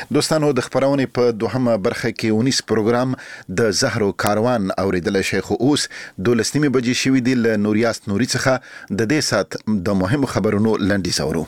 دوستانو د خبرونې په دوهمه برخه کې ونیس پروګرام د زهرو کاروان اوریدل شي خو اوس 12 بجې شوې دي له نوریاست نوري څخه د دې سات د مهم خبرونو لنډی سورو.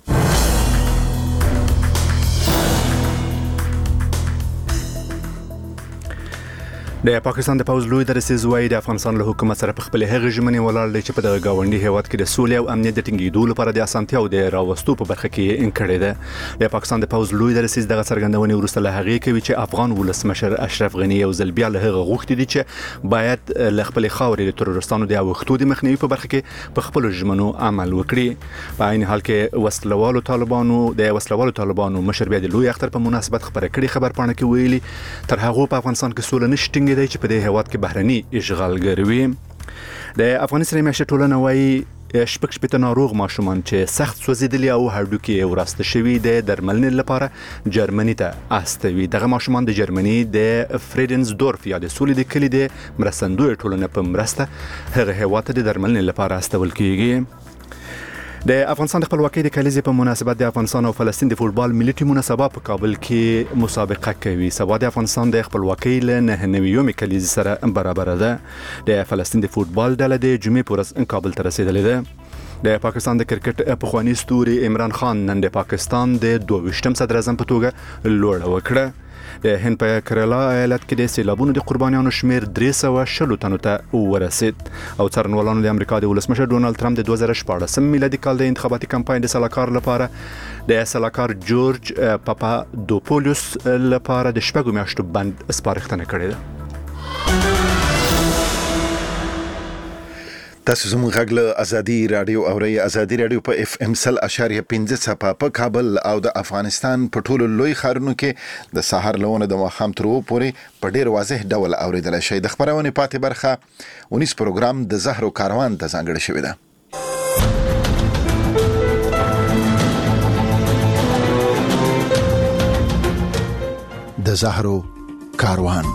د پاکستان د پوز لوی درسیز وای د افغانستان له حکومت سره په خپل هغه ژمنې ولاړ دی چې په دغه گاونډي هیواد کې د سولې او امنیت د ټینګېدو لپاره د اسانتیاو د راوستو په برخه کې انکړې ده. د پاکستان د پوز لوی درسیز دغه څرګندونې وروسته له هغه کوي چې افغان ولسمشر اشرف غنی یو ځل بیا له هغه غوښتي دي چې باید له خپل خاورې د تروریستانو د اوختو د مخنیوي په برخه کې په خپل ژمنو عمل وکړي. په عین حال کې وسلوالو طالبانو مشر بیا د لوی اختر په مناسبت خبره کړې خبر پاڼه کې ویلي تر هغه په افغانستان کې سولې نشټینګ دی چې په دې هیواد کې بهرني اشغالګر وي. د افغانستان میاشتې ټولنه وايي شپږ ناروغ ماشومان چې سخت سوځیدلي او هډوکي وراسته شوي د درملنې لپاره جرمني ته استوي. دغه ماشومان د جرمني د فریډنزدورف یا د سولې د کلی د مرستندوی ټولنه په مرسته هغه هیواد ته د درملنې لپاره استول کیږي. د افغانستان د خپلواکۍ د کلیزې په مناسبت د افغانستان او فلسطین د فوټبال ملي ټیمونه سبا په کابل کې مسابقه کوي. سبا د افغانستان د خپلواکۍ له 99 کلیزې سره برابر ده. د فلسطین د فوټبال ډله د جمعې په ورځ کابل ته رسیدلې ده. د پاکستان د کرکټ پخوانی ستوري عمران خان نن د پاکستان د 22م صدر اعظم په توګه لوړه وکړه. د هند په کریلا ایالت کې د سیلابونو د قربانیانو شمیر 360 تنو ته ورسید او څارنوالانو د امریکا د ولسمشر ډونالد ټرمپ د 2014 میلادي کال د انتخاباتي کمپاین د سلاکار لپاره د سلاکار جورج پاپادوپولوس لپاره د شپږ میاشتو بند سپارښتنه کړې ده. تاسو زموږ غږ له ازادي رادیو او ازادي رادیو په اف ام 100.5 صفه په کابل او د افغانستان په ټولو لوی ښارونو کې د سحر لونه د ماښام تر پورې په ډیر واضح ډول اوریدل شي. د خبرونې پاتې برخه ونیس پروګرام د زهرو کاروان ته ځانګړی شوی ده. د زهرو کاروان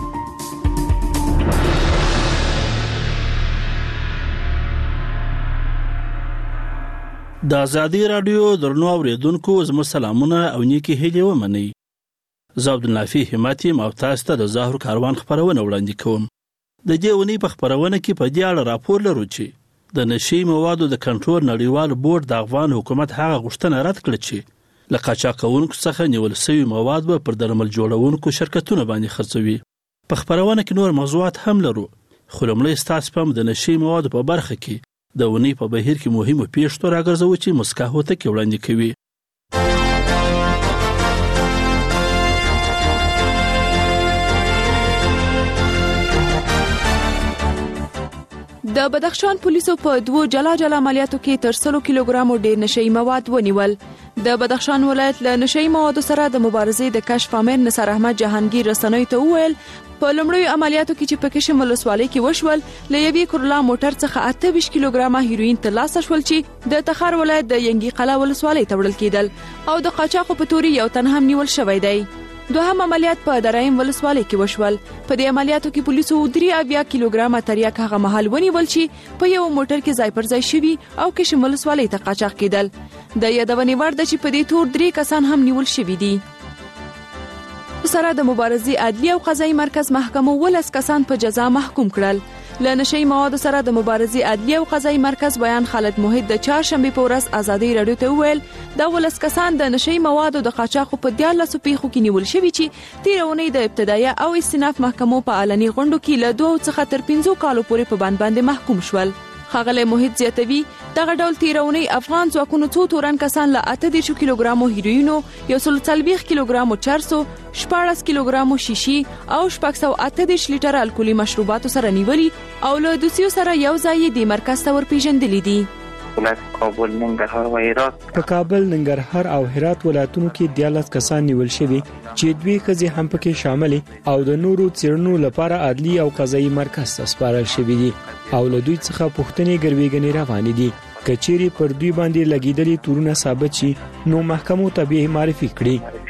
د ازادي رادیو درنو اوریدونکو زموږ سلامونه او نیکی هیلې ومنئ. زه عبدالنافي همتی او تاسو ته د زهرو کاروان خبرونه وړاندې کوم. د دې ونې په خبرونه کې په دې اړه راپور لرو چې د نشي موادو د کنټرول نړیوال بورډ د افغان حکومت هغه غوښتنه رد کړه چې له قاچاقونکو څخه نیول شوي مواد به پر درمل جوړونکو شرکتونو باندې خرڅوي. په خبرونه کې نور موضوعات هم لرو خو لومړی ستاسو پام د نشي موادو په برخه کې د ونې په بهیر کې مهمه پیښه راګرځو چې مسکا هوته کې وړاندې کوي. د بدخشان پولیسو په 2 جلا عملیاتو کې تر 100 کیلوګرامو ډیر نشئی مواد ونیول. د بدخشان ولایت له نشئی موادو سره د مبارزې د کشف امیر نصر احمد جهانگیر رسنۍ ته وویل په لومړیو عملیاتو کې چې په کشم ولسوالۍ کې وشول له یوې کورلا موټر څخه 28 کیلوګرامه هیروین ترلاسه شول چې د تخار ولایت د ینګي قلا ولسوالۍ ته وړل کېدل او د قاچاقو په توري یو تن هم نیول شوی دی. دوهم عملیات په درایم ولسوالۍ کې وشول. په دې عملیاتو کې پولیسو 3 کیلوګرامه تریاک هغه مهال ونیول چې په یو موټر کې ځای پر ځای شوی او کشم ولسوالۍ ته قاچاق کېدل. د یادونې وړ ده چې په دې تور 3 کسان هم نیول شوي دي. سره د مبارزې عدلی او قضایي مرکز محکمو 12 کسان په جزا محکوم کړل. له نشئی موادو سره د مبارزې عدلی او قضایي مرکز بیان خالد موحد د چهارشنبه په ورځ ازادي رادیو ته وویل دا 12 کسان د نشئی موادو د قاچاقو په 14 پیښو کې نیول شوي چې تیرونې د ابتدایي او استئناف محکمو په علني غونډو کې له 2 څخه تر 15 کالو پورې په باندې محکوم شول. ښاغلی موحد زیاتوي دغه ډول تیرونې افغان ځواکونو څو تورن کسان له 38 کیلوګرامو هیروینو 140 کیلوګرامو چرسو 14 کیلوګرامو شیشي او 638 لیټر الکولي مشروباتو سره نیولي او له دوسیو سره یو ځای د مرکز ته ورپېژندلي دي. کابل، ننګرهار او هرات. په کابل، ننګرهار او هرات ولایتونو کې 14 کسان نیول شوي چې 2 ښځې هم پکې شامل او د نورو څېړنو لپاره عدلي او قضایي مرکز ته سپارل شوي دي او له دوی څخه پوښتنې ګروېږنې روانې دي. کچېرې پر دوی باندې لګېدلي تورونه ثابت شي نو محکمو ته به معرفي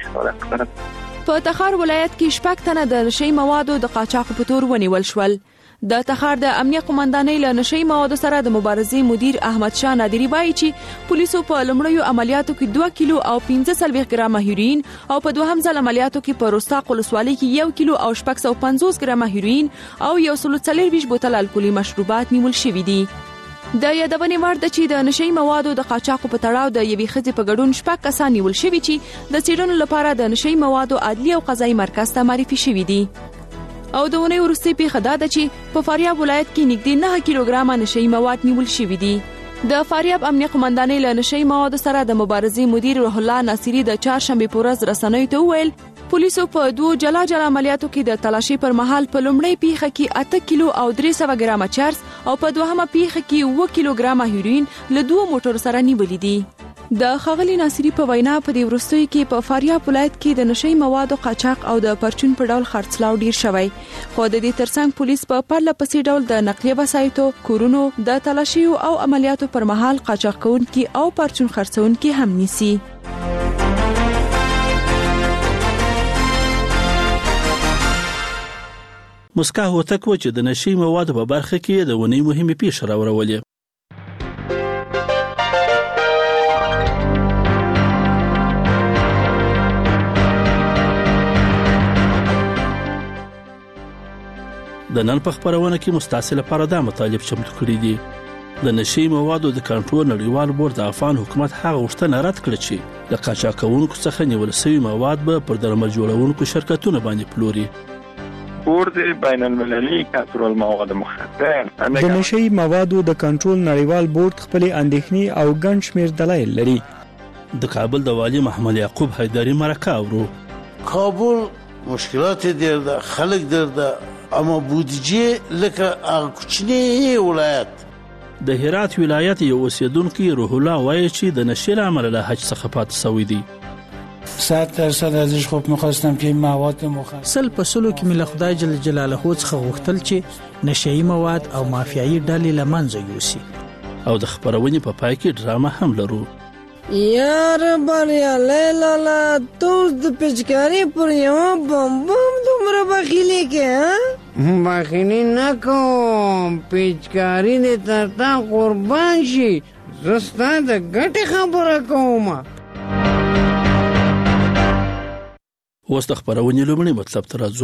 کړي. په تخار ولایت کې 6 تنه د نشئی موادو د قاچاق په تور ونیول شول. د تخار د امنیه قومندانۍ له نشئی موادو سره د مبارزې مدیر احمد شاه نادری وایي چې پولیسو په لومړیو عملیاتو کې 2 کیلو او 15 ګرامه هیروین او په دوهم ځل عملیاتو کې په رستاق ولسوالۍ کې 1 کیلو او 650 ګرامه هیروین او 140 بوتل الکولي مشروبات نیول شوي دي. د یادونې وړ ده چې د نشئی موادو د قاچاقو په تړاو د یوې ښځې په ګډون 6 کسان نیول شوي چې د څېړنو لپاره د نشئی موادو عدلي او قضایي مرکز ته معرفي شوي دي. او د اونۍ وروستۍ پیښه دا ده چې په فاریاب ولایت کې نږدې 9 کیلوګرامه نشئی مواد نیول شوي دي. د فاریاب امنیه قومندانۍ له نشئی موادو سره د مبارزې مدیر روح الله ناصری د چهارشنبې په ورځ رسنیو ته وویل پولیسو په 2 جلا عملیاتو کې د تلاشي پر مهال په لومړۍ پیښه کې 8 کیلو او 300 ګرامه چرس او په دوهمه پیښه کې 1 کیلوګرامه هیروین له 2 موټرو سره نیولې دي. د ښاغلي ناصری په وینا په دې وروستیو کې په فاریاب ولایت کې د نشئی موادو قاچاق او د پرچون په ډول خرڅلاو ډیر شوی، خو د دې ترڅنګ پولیس په پرله پسې ډول د نقلیه وسایطو، کورونو، د تلاشي او عملیاتو پر مهال قاچاق کوونکي او پرچون خرڅونکي هم نیسي. مسکا هوتک و چې د نشئی موادو په برخه کې د ونې مهمه پیښه راوړولې. د نن په خبرونه کې مستعصل لپاره دا مطالب چمتو کړی دي. د نشئی موادو د کنټرول نړیوال بورډ د افغان حکومت هغه غوښتنه رد کړه چې د قاچاقونکو څخه نیول شوی مواد به پر درمل جوړونکو شرکتونو باندې پلوري. بورد بین المللي کسر المواد مخدر د نشئی موادو د کنټرول نړیوال بورډ خپل اندېښنې او ګڼ شمېر دلایل لري. د کابل د والی محمد یعقوب حیدری مرکه اورو. کابل مشکلات درده، خلک درده، اما بودجه لکه کوچنی ولایت. د هرات ولایت یو اوسیدونکو روح الله وایي چې د نشئی عمل له حج څخه پات شوی دی. 100% ازش خوب می‌خواستم که این مواد مخدر سل په سلو کې مل خدای جل جلاله څخه غوښتل چې نشئی مواد او مافیایي ډلې لمنځه یوسي. او د خبرونې په پای کې ډرامه هم لرو. یار بریا لیلا توس د پچکاری پر یو بم دومره بخیلی کې بخیلی نکوم، پچکاری دې تر تا قربان شي، زستا د ګټې خبره کوم. اوس د خبرونې لومړی مطلب ته راځو.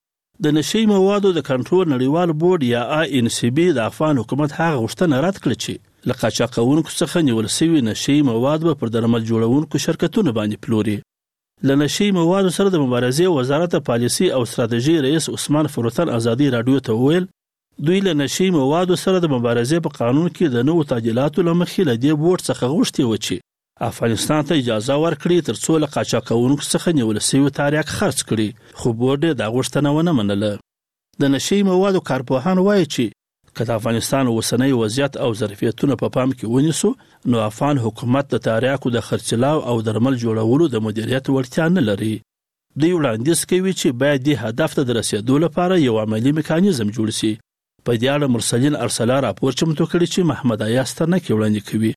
د نشئی موادو د کنټرول نړیوال بورډ یا INCB د افغان حکومت هغه غوښتنه رد کړه چې له قاچاقونکو څخه نیول شوی نشئی مواد به پر درمل جوړونکو شرکتونو باندې پلوري. له نشئی موادو سره د مبارزې وزارت پالیسي او ستراتیژي رئیس عثمان فروتن ازادي رادیو ته وویل دوی له نشئی موادو سره د مبارزې په قانون کې د نوو تعدیلاتو لمخې له دې بورډ څخه غوښتي و چې افغانستان ته اجازه ورکړي تر څو له قاچاقونکو څخه نیول شوی تاریخ خرڅ کړي، خو بورډ دا غوښتنه ونه منله. د نشئی موادو کارپوهان وایي چې که د افغانستان اوسنی وضعیت او ظرفیتونه په پام کې ونیسو نو افغان حکومت د تاریخو د خرڅلاو او درمل جوړولو د مدیریت وړتیا نه لري. دوی وړاندیز کوي چې باید د هدف ته د رسیدو لپاره یو عملی میکانیزم جوړ شي. په دې اړه مرسلین ارسلا راپور چمتو کړی چې محمد ایاستر نه کې وړاندې کوي.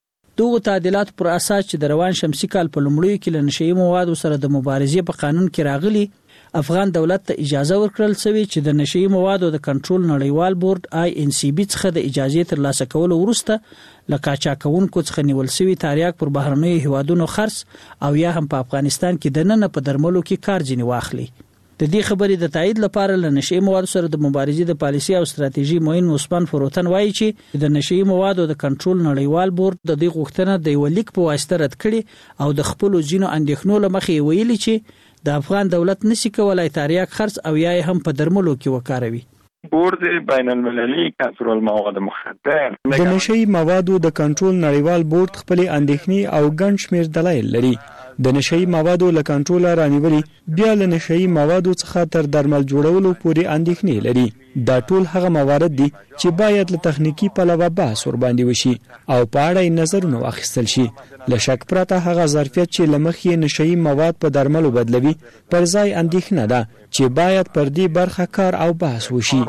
دغه تعدیلات پر اساس چې د روان شمسي کال په لومړیو کې له نشئی موادو سره د مبارزې په قانون کې راغلي، افغان دولت ته اجازه ورکړل شوې چې د نشئی موادو د کنټرول نړیوال بورډ INCB څخه د اجازه ترلاسه کولو وروسته له قاچاقونکو څخه نیول شوی تاریخ پر بهرنیو هیوادونو خرڅ او یا هم په افغانستان کې د نن په درملو کې کار ځنی واخلي. د دې خبرې د تایید لپاره له نشئی موادو سره د مبارزې د پالیسي او ستراتیژي معین عثمان فروتن وایي چې د نشئی موادو د کنټرول نړیوال بورډ د دې غوښتنه د یو لیک په واسطه رد کړي او د خپل ځینو اندېښنو لمخې ویلي چې د افغان دولت نشي کولای تاریخ خرڅ او یا هم په درملو کې وکاروي. بورد بین المللي کسر المواد مخدر د نشئی موادو د کنټرول نړیوال بورډ خپل اندېښنې او ګڼ شمېر دلایل لري. د نشئی موادو له کنټرول رانیولې بیا له نشئی موادو څخه تر درمل جوړولو پورې اندېښنې لري. دا ټول هغه موارد دي چې باید له تخنیکی پلوه بحث ور باندې وشي او په اړه نظرونه واخیستل شي. له شک پرته هغه ظرفیت چې لمخې نشئی مواد په درملو بدلوي پر ځای اندېښنه ده چې باید پر دې برخه کار او بحث وشي.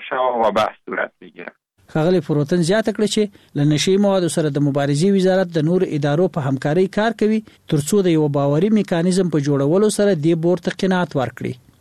ښاغلی فروتن زیاته کړه چې له نشئی موادو سره د مبارزې وزارت د نور ادارو په همکارۍ کار کوي ترڅو د یو باوري میکانیزم په جوړولو سره دې بورډ ته قناعت ورکړي.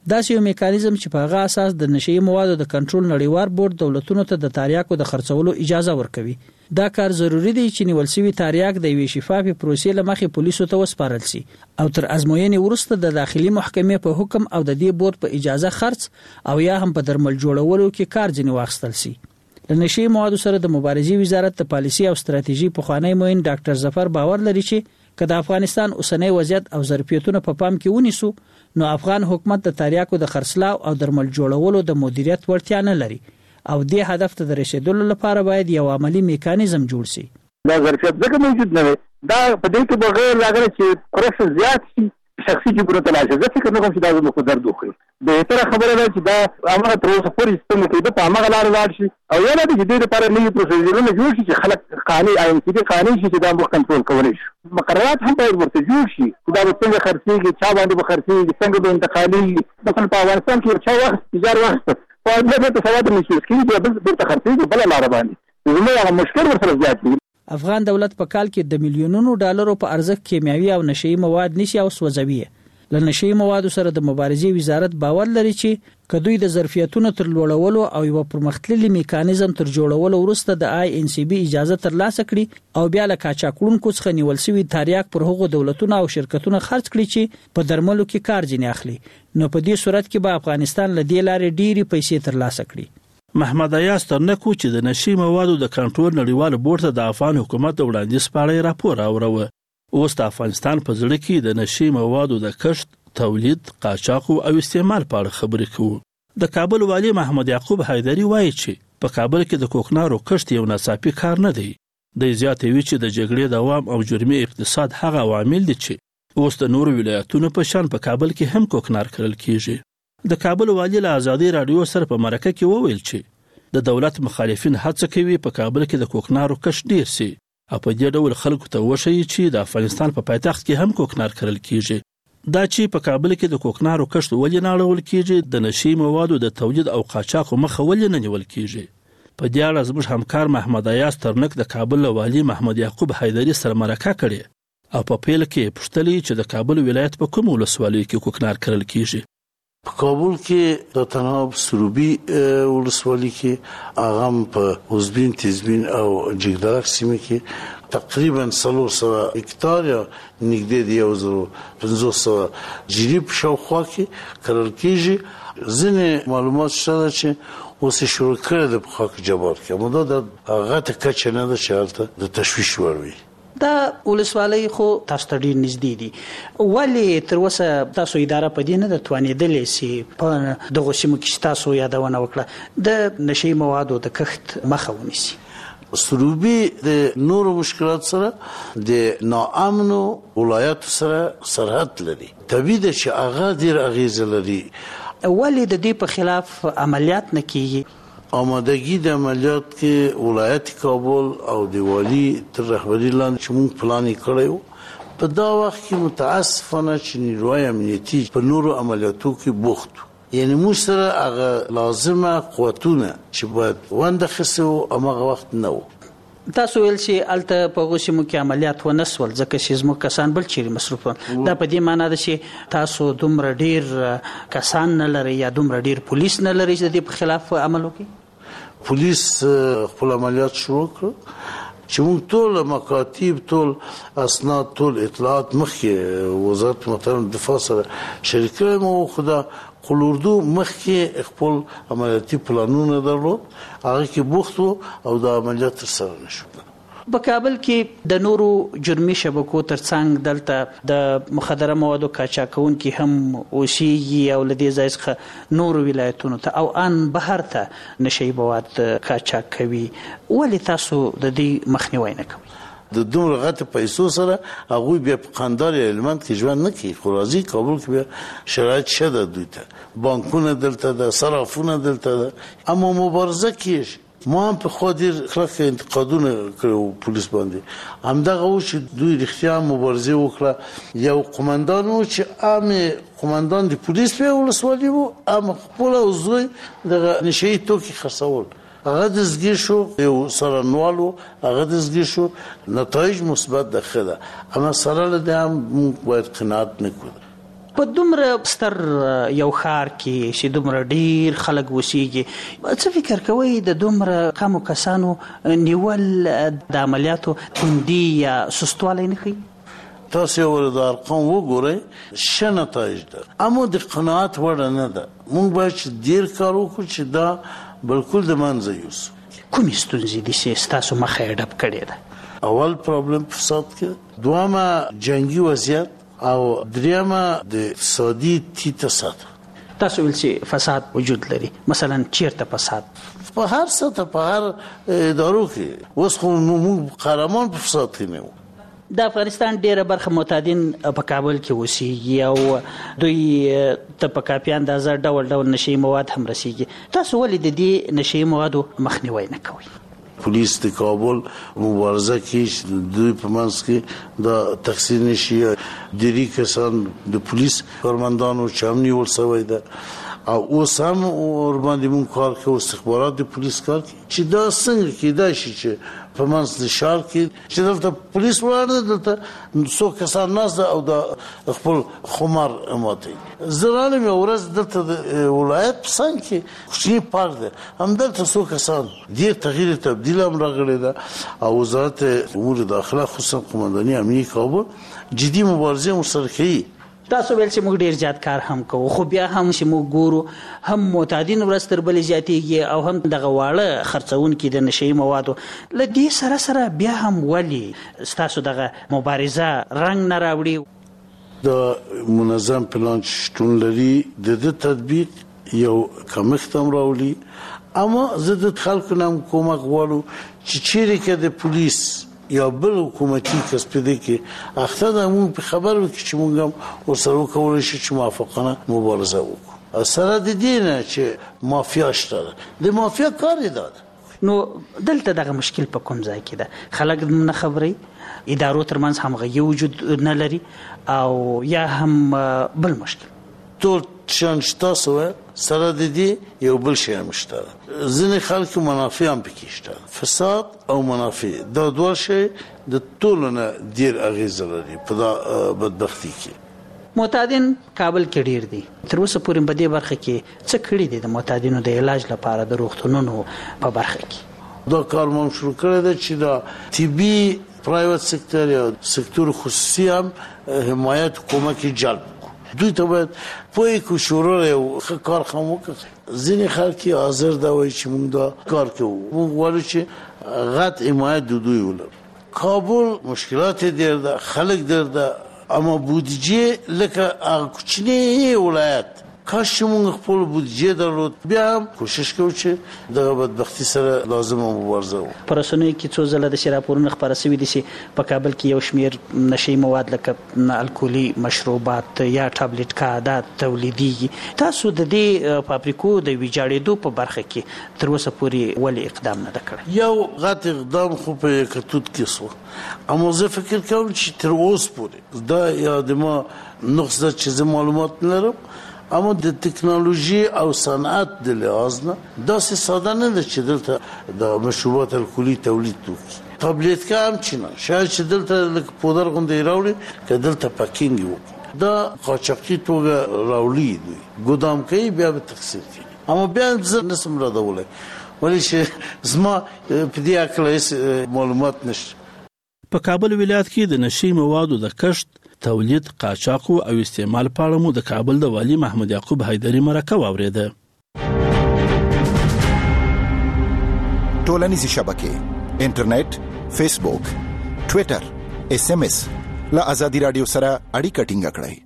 دا یو میکانیزم چې په هغه اساس د نشئی موادو د کنټرول نړیوال بورډ دولتونو ته د تاریاکو د خرڅولو اجازه ورکوي. دا کار ضروری دی چې نیول شوی تاریاک د یوې شفافې پروسې لمخې پولیسو ته وسپارل شي او تر ازموینې وروسته د داخلي محکمې په حکم او د دې بورډ په اجازه خرڅ او یا هم په درمل جوړولو کې کار ځنی واخیستل شي. د نشئی موادو سره د مبارزې وزارت د پالیسي او ستراتیژي په خوانی موین ډاکټر ظفر باور لري چې کله افغانستان اوسنۍ وضعیت او ظرفیتونه په پام کې ونیسو نو افغان حکومت د تاریاکو د خرڅلاو او درمل جوړولو د مدیریت وړتیا نه لري او دې هدف ته د رسیدلو لپاره باید یو عملی میکانیزم جوړ شي. دا ظرفیت ځکه موجود نه دی دا په دې کې بغیر لاګره چې کرپشن زیات شي شخصي جبرو ته لاړ شي. زه فکر نه کوم چې دا زموږ په درد وخوري. بهتره خبره ده چې دا هغه تر اوسه پورې ستنه کې د په هغه لار لاړ شي او یا د دې لپاره نوي پروسیجرونه جوړ شي چې خلک قانوني آی ام سی دی قانوني شي چې دا موږ کنټرول کولی شي. مقررات هم باید ورته جوړ شي دا به څنګه خرڅېږي چا باندې به خرڅېږي څنګه به انتقالي. مثلا په افغانستان کې چا وخت تجارت وخت په دې ته سواد نشي کېږي چې بل ته خرڅېږي بل لار باندې زموږ هغه مشکل ورسره زیات دی. افغان دولت په کال کې د میلیونونو ډالرو په ارزښت کیمیاوي او نشئی مواد نشي او سوځوي. له نشئی موادو سره د مبارزې وزارت باور لري چې کدوې د ظرفیتونو تر لوړولو او یو پرمختللي میکانیزم تر جوړولو وروسته د آی ان سی بی اجازه ترلاسه کړي او بیا له قاچاقونکو څخه نیول شوی تاریاک پر هغو دولتونو او شرکتونو خرڅ کړي چې په درملو کې کار ځنی اخلي. نو په دې صورت کې به افغانستان له دې لارې ډېری پیسې ترلاسه کړي. محمد ایاز ترنکو چې د نشئی موادو د کنټرول نړیوال بورډ ته د افغان حکومت وړاندیز پاړې راپور اوروه. اوس د افغانستان په زړه کې د نشئی موادو د کښت، تولید، قاچاق او استعمال په اړه خبرې کوو. د کابل والی محمد یعقوب حیدری وایي چې په کابل کې د کوکنارو کښت یو ناڅاپي کار نه دی. د زیاتوي چې د جګړې دوام او جرمي اقتصاد هغه عوامل دي چې اوس د نورو ولایتونو په شان په کابل کې هم کوکنار کرل کیږي. د کابل والی له ازادي رادیو سره په مرکه کې وویل چې د دولت مخالفین هڅه کوي په کابل کې د کوکنارو کښت ډیر شي او په دې ډول خلکو ته وشي چې د افغانستان په پایتخت کې هم کوکنار کرل کیږي. دا چې په کابل کې د کوکنارو کښت ولې نه اړول کیږي د نشئی موادو د تولید او قاچاق مخه ولې نه نیول کیږي. په دې اړه زموږ همکار محمد ایاز ترنک د کابل والی محمد یعقوب حیدری سره مرکه کړې او په پیل کې پوښتلې چې د کابل ولایت په کوم ولسوالیو کې کوکنار کرل کیږي. په کابل کې د تناب سروبي ولسوالۍ کې اغم په حزبین تیزبین او جګدرک سیمه کې تقریبا 300 هکتار یا نږدې د 1500 جریب شاوخوا کې کرل کېږي. ځینې معلومات شته چې اوس شروع کړي د خاک جبار کې مو دا هغه ته کچ نه ده چې هلته د تشویش وروي. دا ولسوالۍ خو تاسو ته ډیر نږدې دي ولی تر اوسه تاسو اداره په دې نه د توانېدلې سي په دغه سیمو کې تاسو یادونه وکړه د نشئی موادو د کښت مخه ونیسي. سروبي د نورو مشکلات سره د ناامنو ولایت سره سرحد لري. طبیعي ده چې هغه ډیر اغیزه لري. ولی د دې په خلاف عملیات نه کیږي. آمادگی د عملیات کې ولایت کابل او د والی تر رهبری لاندې چې موږ پلان کړو په دا وخت کې متاسفانه چې نیروی امنیتي په نورو عملیاتو کې بوخت یعنی موږ سره هغه لازمه قوتونه چې باید ونده خسو هغه وخت نه و. تاسو ویل چې الته په غوسمو کې عملیات ونسول ځکه چې زموږ کسان بل چیرې مصروف دا په دې معنی ده چې تاسو دومره ډیر کسان نه لري یا دومره ډیر پولیس نه لري چې د دې په خلاف عمل وکړي. پولیس خپل عملیات شروع کړ چې موږ ټول مکاتیب ټول اسناد ټول اطلاعات مخکې وزارت محترم دفاع سره شریکه مو خدا خلوردو مخکې خپل عملیاتي پلانونه درلود هغه کې بوخت او د عملیات سره نشو. په کابل کې د نورو جرمي شبکو ترڅنګ دلته د مخدره موادو قاچاقونکي هم اوسېږي او لدې ځای څخه نورو ولایتونو ته او ان بهر ته نشئی مواد قاچاق کوي. ولې تاسو د دې مخنیوي نه کوئ؟ د دومره غټ پیسو سره هغه بیا په قندار المنت کې ژوند نه کوي. خو راځي کابل کې بیا شرایط شته دوی ته بانکونه دلته د صرافونه دلته ده اما مبارزه کیږي. ما هم په خو ډیر کلک انتقادونه کړو پولیس باندې همدغه و چې دوی رښتیا مبارزه وکړه. یو قومندان و چې عام قومندان د پولیس په ولسوالۍ و اما خپل اوزوی د نشئی توکي خرڅول هغه د زګیر شو یو سرنوالو هغه د زګیر شو نتایج مثبت ده اما سره له هم باید قناعت نکړو. په دومره ستر یو ښار کې چې دومره ډیر خلک وسیږي، څه فکر کوئ د دومره کمو کسانو نیول د عملیاتو توندي یا سستوالی نه ښیي؟ تاسو یو د ارقام وګورئ، ښه نتایج ده، اما د قناعت وړ نه ده. موږ باید چې ډیر کار وکړو چې دا بالکل د منځه یوسو. کومې ستونزې دي چې ستاسو مخه یې ډب کړې ده؟ اول پرابلم فساد کې، دوامه جنگي وضعیت، او دریمه د اقتصادي ټیټه سطح. تاسو ویل چې فساد وجود لري، مثلا چیرته فساد؟ په هر سطح، په هر ادارو کې. اوس خو موږ قهرمان په فساد کې نه وو. د افغانستان ډیره برخه معتادین په کابل کې اوسېږي او دوی ته په کافي اندازه ډول ډول نشي مواد هم رسیږي. تاسو ولې د دې نشي موادو مخنیوي نه کوئ؟ پولیس د کابل مبارزه کې دوی په منځ کې د تقسیم نشي ډیری کسان د پولیس کارمندانو چمنی ول سوي ده، او اوس هم ور باندې مون کار کوي، استخبارات د پولیس کار کوي چې دا څنګه کېدای شي چې په منځ د شهر کې چې دلته پولیس ولاړ دلته څو کسان ناست او د خپل خمار ماتي. زرانه مې ورځ دلته د ولایت په څنګ کې کوچنی پارک ده، هم دلته څو کسان ډیر تغییر تبدیل هم راغلی ده، او وزارت امور داخله خصوصا قومنداني امنیه کابل جدي مبارزه سره کوي. تاسو ویل چې موږ ډیر زیات کار هم کوو، خو بیا هم چې موږ ګورو هم معتادین ورځ تر بلې زیاتېږي او هم دغه واړه خرڅونکي د نشهیي موادو. له دې سره سره بیا هم ولې ستاسو دغه مبارزه رنګ نه راوړي؟ د منظم پلان شتون لري، د دې تطبیق یو کمښت هم راولي. اما زه د خلکو نه کومک غواړم چې چیرې کې د پولیس یا بل حکومتي کس په دې کې اخته ده، موږ په خبرو کې چې موږ هم ورسره وکولای شو چې موافقانه مبارزه وکړو. سره د دې نه چې مافیا شته، د مافیا کار یې ده. نو دلته دغه مشکل په کوم ځای کې ده؟ خلک نه خبري، ادارو ترمنځ همغږي وجود نه لري، او یا هم بل مشکل؟ ټول شان شته سره د دې یو بل شی هم شته. ځینې خلک منافع هم پکې شته، فساد او منافع دا دوه شی د ټولو نه ډیر اغیز لري په دا بدبختی کې. معتادین کابل کې ډیر دي، تر اوسه پورې په دې برخه کې څه کړي دي د معتادینو د علاج لپاره د روغتونونو په برخه کې؟ دا کار مو شروع کړی دی چې دا طبي پرایویت سکتور یا سکتور خصوصي هم حمایت کومک جلب دوی ته باید پوی کو شروع یو کار خام وکړي. ځینې خلک حاضر دا وایي چې موږ دا کار کوو، موږ غواړو چې غټ حمایت د دوی ولرو. کابل مشکلات ډېر ده، خلک ډېر ده، اما بودجه لکه کوچنی ولایت کاش موږ خپل بودجه درلود، بیا هم کوشش کوو چې د بدبختی سره لازمه مبارزه وکړو. په رسنیو کې څو ځله د راپورونو خبره شوې دي چې په کابل کې یو شمیر نشي مواد لکه الکولي مشروبات یا ټابلیټ کادا تولیديږي. تاسو د دې فابریکو د ویجاړېدو په برخه کې تر اوسه پورې ولې اقدام نه کړی؟ یو غټ اقدام خو په کتوت کې سو، اما زه فکر کوم چې تر اوسه پورې دا یادما نقص ده چې معلومات نه لرم، اما د ټکنالوژي او صنعت د لحاظ نه داسې ساده نه ده چې دلته د مشروبات الکولي تولید وکړي. ټابلیټ کا هم چې نه شاید چې دلته لکه پودر غوندې راوړي که دلته پاکینګ وکړي، دا قاچاقي توګه راوړي دوی ګودام کوي بیا به تقسیم کوي. اما بیا زه نسم راډولی ولې چې زما په دې هکله معلومات نشته. په کابل ولایت کې د نشي موادو د کښت، تولید، قاچاق او استعمال په اړه مو د کابل د والی محمد یعقوب حیدری مرکه واوریده. ټولنیزې شبکې، انټرنیټ، فیسبوک، ټوئیټر، SMS له ازادي رادیو سره اړیکه ټینګه کړئ.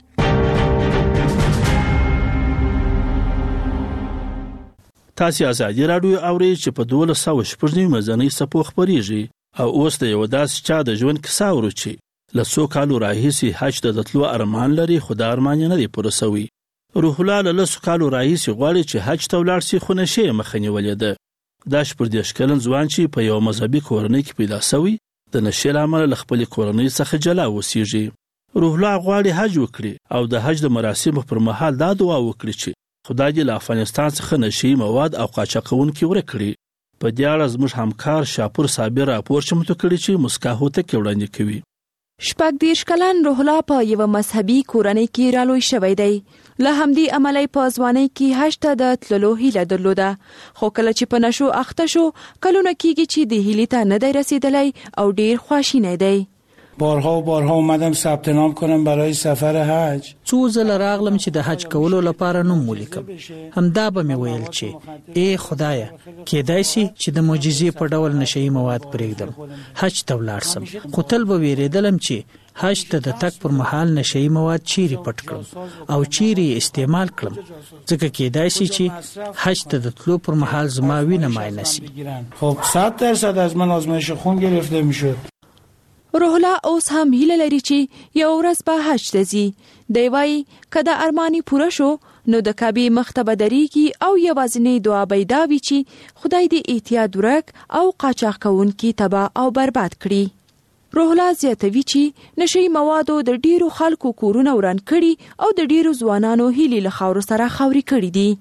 تاسو ازادي رادیو اورئ چې په 1290 مزنی صفو خبريږي او اوس د یو داس چا د ژوند کیسه ورچی لسو کالو راهیسي حج د تلو ارمان لري، خدای ارمان نه دی پوره سوی. روح الله لسو کالو راهیسي غواړي چې حج ته ولاړ شي، خو نشي مخنی ولید. دا شپږ دیش کلن ځوان چې په یو مذهبي کورنۍ کې پیدا شوی د نشي لامل خپل کورنۍ څخه جلا وسیږي. روح الله غواړي حج وکړي او د حج د مراسمو پر مهال دا دعا وکړي چې خدای دې له افغانستان څخه نشي مواد او قاچاقونکي ورکړي. په دې اړه زموږ همکار شاپور صابر راپور چمتو کړی چې مسکا هوته کې وړاندې کوي. 14 کلن روح الله په یو مذهبي کورنۍ کې رالوی شوی دی. له همدې امله په ځوانۍ کې حج ته د تللو هیله درلوده، خو کله چې په نشو اخته شو کلونه کېږي چې د هیلې ته نه دی رسیدلی او ډیر خواشینی دی. بارها و بارها اومدم ثبت نام کنم برای سفر حج. څو ځله راغلم چې د حج کولو لپاره نوم ولیکم. همدا به مې ویل چې ای خدایا کېدای شي چې د معجزې په ډول نشئی مواد پرېږدم، حج ته ولاړ سم. خو تل به ویریدلم چې حج ته د تک پر مهال نشئی مواد چیرې پټ کړم او چیرې استعمال کړم، ځکه کېدای شي چې حج ته د تلو پر مهال زما وینه ماینه شي. خب 100% از من آزمایش خون گرفته میشد. روح الله اوس هم هیله لري چې یو ورځ به حج ته ځي. دی وایي که د ارمانی پوره شو نو د کعبې مخ ته به درېږي او یوازینۍ دعا به یې دا وي چې خدای دې اعتیاد ورک او قاچاق کوونکي تباه او برباد کړي. روح الله زیاتوي چې نشئی موادو د ډیرو خلکو کورونه وران کړي او د ډیرو ځوانانو هیلې له خاورو سره خاوري کړي دي.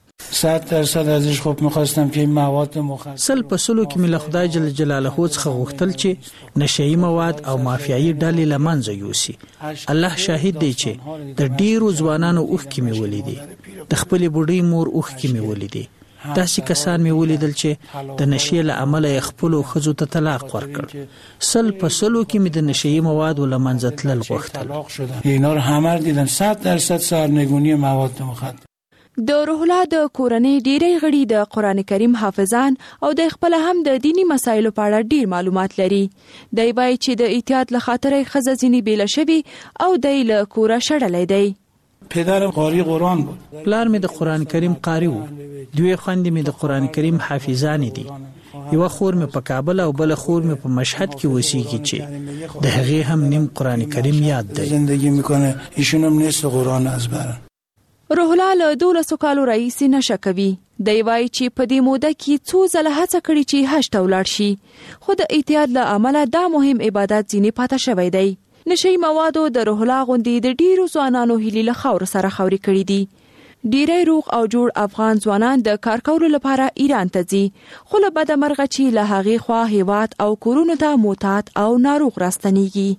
100% ازش خب می‌خواستم که این مواد مخدر سل په سلو کې مل خدای جل جلاله څخه غوښتل چې نشئی مواد او مافیایي ډلې لمنځه یوسي. الله شاهد دی چې د ډیرو ځوانانو اوښ کې مې ولیدي، د خپل بوډۍ مور اوښ کې مې ولیدي. داسې کسان مې ولیدل چې د نشئی له امله خپل ښځو ته طلاق ورکړ. سل په سلو کې مې د نشئی مواد لمنځه تلل غوښتل. اینا رو همه دیدم 100% سرنگونی مواد مخدر. د روح الله د کورنۍ ډیری غړي د قران کریم حافظان او د خپل هم د دینی مسایلو په اړه ډیر معلومات لري. دی وایي چې د احتیاط له خاطر خزه ځینی بیل شوی او د له کوره شړلې دی. پدرم قاری قرآن بود. پلار می د قران کریم قاری وو. دوی خويندې می د قران کریم حافظان دي. یو خور می په کابل او بل خور می په مشهد کې وسیږي چې د هغه هم نیم قران کریم یاد دی. زندگی میکنه ایشون هم نصف قرآن از بر. روح الله له 12 کالو رئیس نشه کوي. دی وایي چې په دې موده کې څو ځله هڅه کړې چې حج ته ولاړ شي، خو د احتیاط له امله دا مهم عبادت ځینې پاتې شوی دی. نشئی موادو د روح الله غوندې د ډیرو ځوانانو هیلې له خاورو سره خاوري کړي دي. ډیری روغ او جوړ افغان ځوانان د کار کولو لپاره ایران ته ځي، خو له بده مرغه چې له هغې خوا هیواد او کورونو ته معتاد او ناروغ راستنیږي.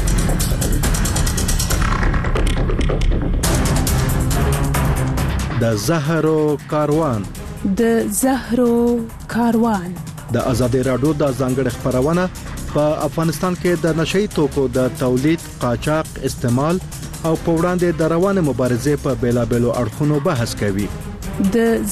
د زهرو کاروان د ازادي رادیو د ځانګړي خبرونه په افغانستان کې د نشئی توکو د تولید، قاچاق، استعمال او په وړاندې د روانه مبارزې په بیلابېلو اړخونو بحث کوي. د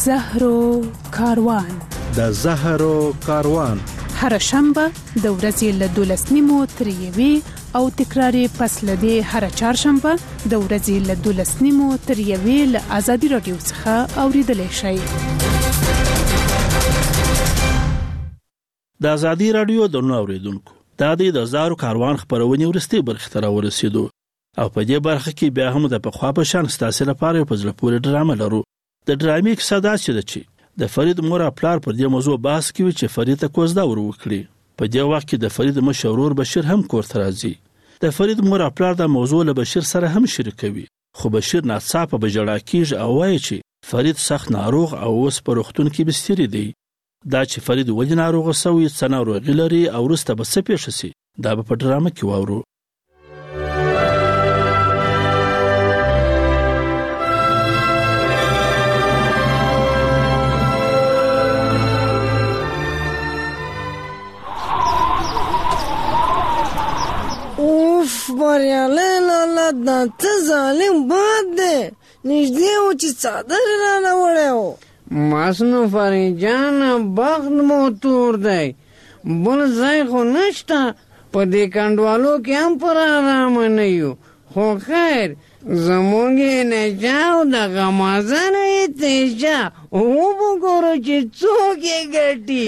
زهرو کاروان هر شنبه د ورځې له 12:30 تر 1 او تکراری پس لدی هر چهارشنبه د ورځې له 12:30 تر 1 له ازادي رادیو څخه اوریدل شي. د ازادي رادیو د نو اوریدونکو د زهرو کاروان خبرونه ورستي برخه تر ورسېدو او په دې برخه کې بیا هم د پخوا په شان ستاسو لپاره په ځل پورې ډرامه لرو. د ډرامې کیسه دا چې د فرید مور خپل پر دې موضوع بحث کوي چې فرید ته کوزدا ور وکړي. په دې وخت کې د فرید مشورور بشیر هم کور ته راځي. د فرید مور خپل د موضوع له بشیر سره هم شریکوي، خو بشیر ناڅاپه بجړا کیږي او وایي چې فرید سخت ناروغ او اوس په روغتون کې بستری دی. دا چې فرید ولې ناروغ شوی، څه ناروغي لري او وروسته به څه پیښ شي، دا په ډرامه کې واورو. بریالی لالا دا ته ظالم باد دی، نږدې و چې څادر رانه وړی و. ماسنو فرید جان بخت مو تور دی، بل ځای خو نشته، په دې کنډوالو کې هم پر آرامه نه یو. خو خیر زمونږ نجا او د غمازن تیجا وګورو چې څوک یې ګټي.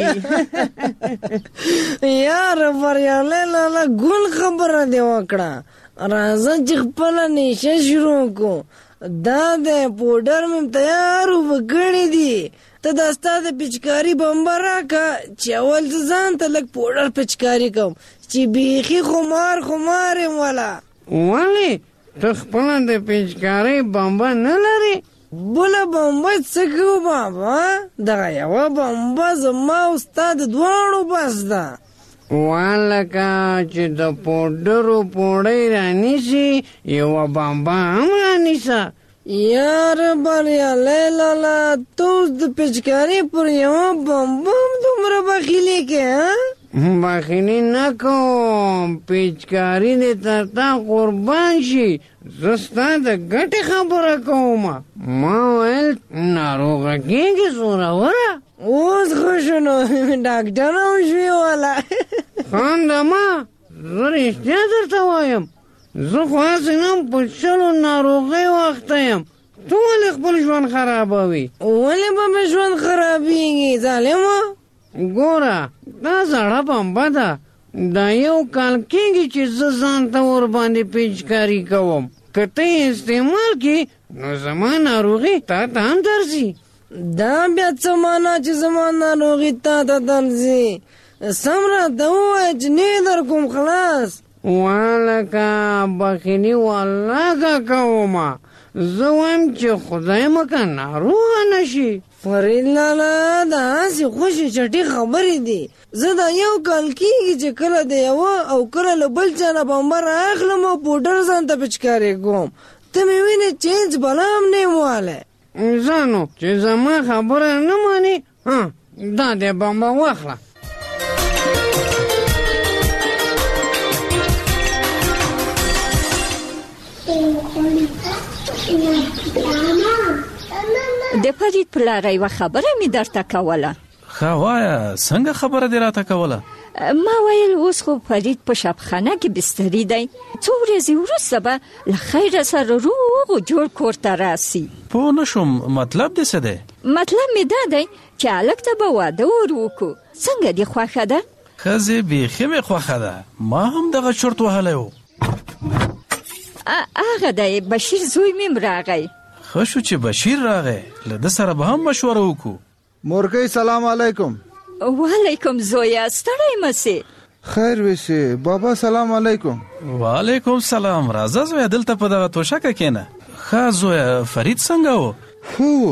یار بریالی لالا ګل خبره دې وکړه، راځه چې خپله نیشه شروع کو. دا د پوډر مې تیار وکړی دي، ته دا ستا د پچکاري بمبه راکه چې اول زه ځان ته لږ پوډر پچکاري کوم چې بیخي خمار یم والا. ولې ته خپله د پچکارۍ بمبه نه لرې؟ بله بمبه څه کوو بابا، دغه یوه بمبه زما او ستا د دواړو بس ده. والکه چې د پوډرو پوړی رانیسي یوه بمبه هم رانیسه. یار بریالی لالا ته اوس د پیچکاري پر یوه بمبه هم دومره بخیلې کې بخیلي نه کوم، پیچکاري دې تر تا قربان شي. زه ستا د ګټې خبره کوم. ما ویل ناروغه کېږي زوروره. اوس ښه شو نو ډاکټر هم شوې والا. خانده ما زه رښتیا درته وایم، زه خو هسې نه په 40 ناروغیو اخته یم. ته ولې خپل ژوند خرابوي؟ ولې به مې ژوند خرابېږي ظالمه؟ ګوره دا زړه بمبه ده، دا 1 کال کېږي چې زه ځان ته ورباندې پیچکاري کوم. که ته یې استعمال کړې نو زما ناروغي تا ته هم درځي. دا بیا څه معنا چې زما ناروغي تا ته درځي؟ سم راته ووایه چې نه یې در کوم خلاص. والکه بخیلي والله کومه، زه وایم چې خدای مکه ناروغه نشي. فرید لالا دا هسې خوشې چټي خبرې دي. زه دا 1 کال کېږي چې کله د یوه او کله له بل چا نه بمبه رااخلم او پوډر ځان ته پیچکاري کوم. ته مې وینې چینج بلا هم نه یم والی. ځانو چې زما خبره نه ماني، دا دې بمبه واخله. د فرید پلاره یوه خبره مې درته کوله. ښه وایه، څنګه خبره دې راته کوله؟ ما ویل اوس خو فرید په شبخانه کې بستري دی، 2 ورځې وروسته به له خیره سره روغ و جوړ کور ته راسي. پوه نه شوم، مطلب دې څه دی؟ مطلب مې دا دی چې هلک ته به واده ور وکړو. څنګه دې خوښه ده؟ ښځې بیخي مې خوښه ده، ما هم دغه چرت وهلی و. هغه دی بشیر زوی مې راغی. ښه شو چې بشیر راغی، له ده سره به هم مشوره وکړو. مورګۍ سلام علیکم. وعلیکم زویا، ستړی مسې؟ خیر وسې بابا. سلام علیکم. وعلیکم سلام. راځه زویا دلته په دغه توشکه کېنه. ښه زویا، فرید څنګه و؟ ښه و.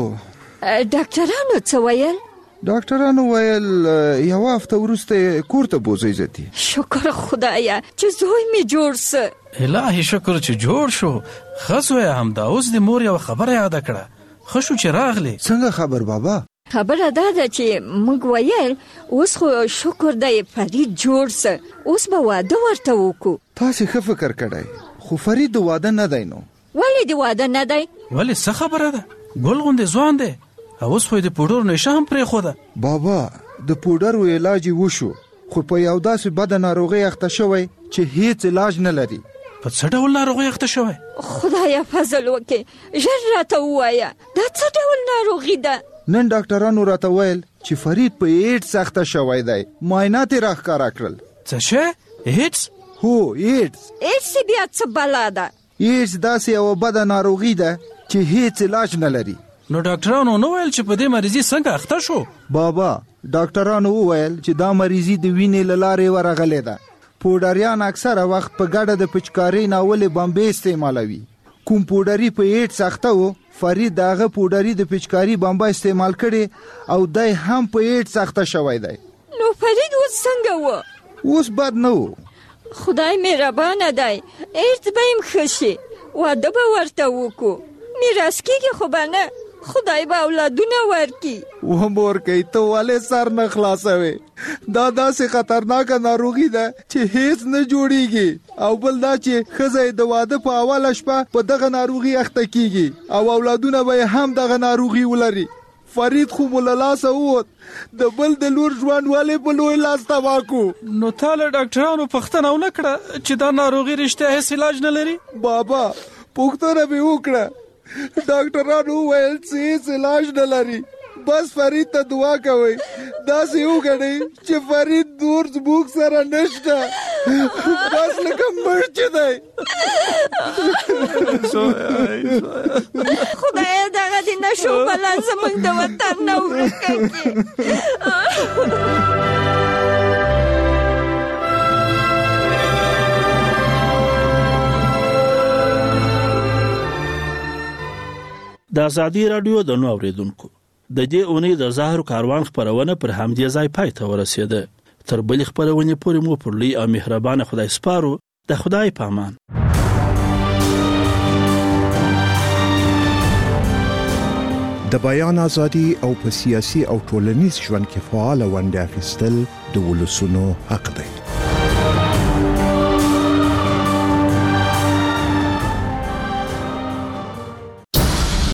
ډاکټرانو څه ویل؟ ډاکټرانو ویل 1 هفته وروسته کور ته بوځئ زتي. شکر خدایا چې زوی مې جوړ سه. الهي شکر چې جوړ شو. ښه زویا، همدا اوس د مور یوه خبره یاده کړه. ښه شو چې راغلی. څنګه خبر بابا؟ خبره دا ده چې موږ ویل اوس خو شکر دی فرید جوړ سه، اوس به واده ورته وکړو. تاسې ښه فکر کړی، خو فرید د واده نه دی. نو ولې د واده نه دی؟ ولې څه خبره ده؟ ګل غوندې ځوان دی، اوس خو یې د پوډرو نشه هم پرېښوده. بابا د پوډرو علاج یې وشو، خو په یو داسې بده ناروغۍ اخته شوی چې هیڅ علاج نه لري. په څه ډول ناروغۍ اخته شوی؟ خدایا فضل وکړي، ژر راته ووایه دا څه ډول ناروغي ده؟ نن ډاکټرانو راته ویل چې فرید په ایډز اخته شوی دی. معاینات یې راښکاره کړل. څه شی؟ ایډز؟ هو ایډز. ایډز بیا څه بلا ده؟ ایډز داسې یوه بده ناروغي ده چې هیڅ علاج نه لري. نو ډاکټرانو نو ویل چې په دې مریضي څنګه اخته شو؟ بابا ډاکټرانو وویل چې دا مریضي د وینې له لارې ورغلې ده. پوډریان اکثره وخت په ګډه د پچکارۍ ناولې بمبې استعمالوي. کوم پوډري په ایډز اخته و، فرید داغه پوډري د پچکاري بمبه استعمال کړي او دای هم په ایډز اخته شوی دی. نو فرید اوس څنګه و؟ اوس بد نه و. خدای مهربانه دی، ایډز به یې ښه شي، واده به ورته وکړو. میراث کېږي خو به نه، خدای به اولادونه ورکړي. و مورکۍ ته ولې سر نه خلاصوې؟ دا داسې خطرناکه ناروغي ده چې هیڅ نه جوړیږي، او بل دا چې ښځه د واده په اوله شپه په دغه ناروغي اخته کیږي او اولادونه به هم دغه ناروغي ولري. فرید خو مو له لاسه ووت، د بل د لور ژوند ولې په لوی لاس تباه کړو؟ نو تا له ډاکټرانو پوښتنه ونه کړه چې دا ناروغي رښتیا هیڅ علاج نه لري؟ بابا پوښتنه مې وکړه، ډاکټرانو ویل چې هیڅ علاج نه لري. بس فرید ته دعا کوئ، داسې وګڼئ چې فرید نور زموږ سره نشته، بس لکه مړ چې دی. خدایه دغه د نشو بلا زموږ د وطن نه ورکه کړي. د ازادي رادیو د نو اوریدونکو د دې اونۍ د زهر کاروان خبرونه پر همدې ځای پای ته ورسېده. تر بل خبرونه پورې مو پر لوی او مهربان خدای سپارو. د خدای پامان. د بیان ازادي او په سیاسي او ټولنیز ژوند کې فعال ونډه اخیستل د ولسونو حق دی.